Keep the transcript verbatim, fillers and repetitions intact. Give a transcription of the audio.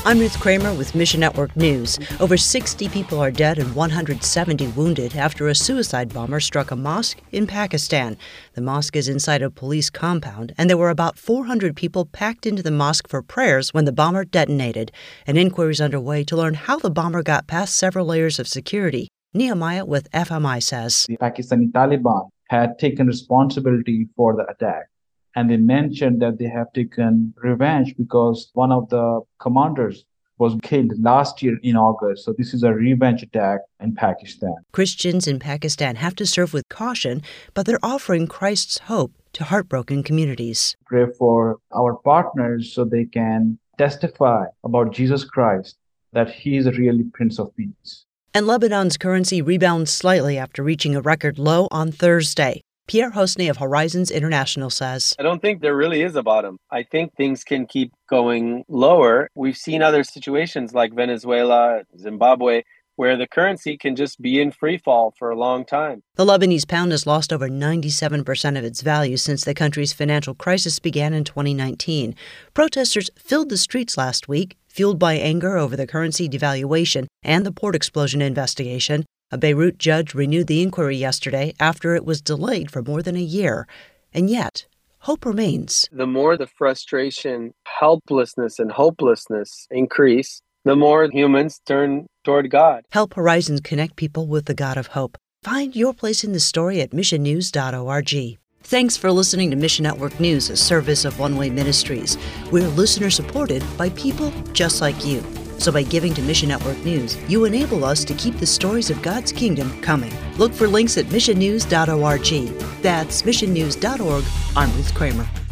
I'm Ruth Kramer with Mission Network News. Over sixty people are dead and one hundred seventy wounded after a suicide bomber struck a mosque in Pakistan. The mosque is inside a police compound, and there were about four hundred people packed into the mosque for prayers when the bomber detonated. An inquiry is underway to learn how the bomber got past several layers of security. Nehemiah with F M I says the Pakistani Taliban had taken responsibility for the attack. And they mentioned that they have taken revenge because one of the commanders was killed last year in August. So this is a revenge attack in Pakistan. Christians in Pakistan have to serve with caution, but they're offering Christ's hope to heartbroken communities. Pray for our partners so they can testify about Jesus Christ, that he is really Prince of Peace. And Lebanon's currency rebounds slightly after reaching a record low on Thursday. Pierre Hosny of Horizons International says, I don't think there really is a bottom. I think things can keep going lower. We've seen other situations like Venezuela, Zimbabwe, where the currency can just be in free fall for a long time. The Lebanese pound has lost over ninety-seven percent of its value since the country's financial crisis began in twenty nineteen. Protesters filled the streets last week, fueled by anger over the currency devaluation and the port explosion investigation. A Beirut judge renewed the inquiry yesterday after it was delayed for more than a year. And yet, hope remains. The more the frustration, helplessness, and hopelessness increase, the more humans turn toward God. Help Horizons connect people with the God of hope. Find your place in the story at mission news dot org. Thanks for listening to Mission Network News, a service of One Way Ministries. We're listener-supported by people just like you. So by giving to Mission Network News, you enable us to keep the stories of God's kingdom coming. Look for links at mission news dot org. That's mission news dot org. I'm Ruth Kramer.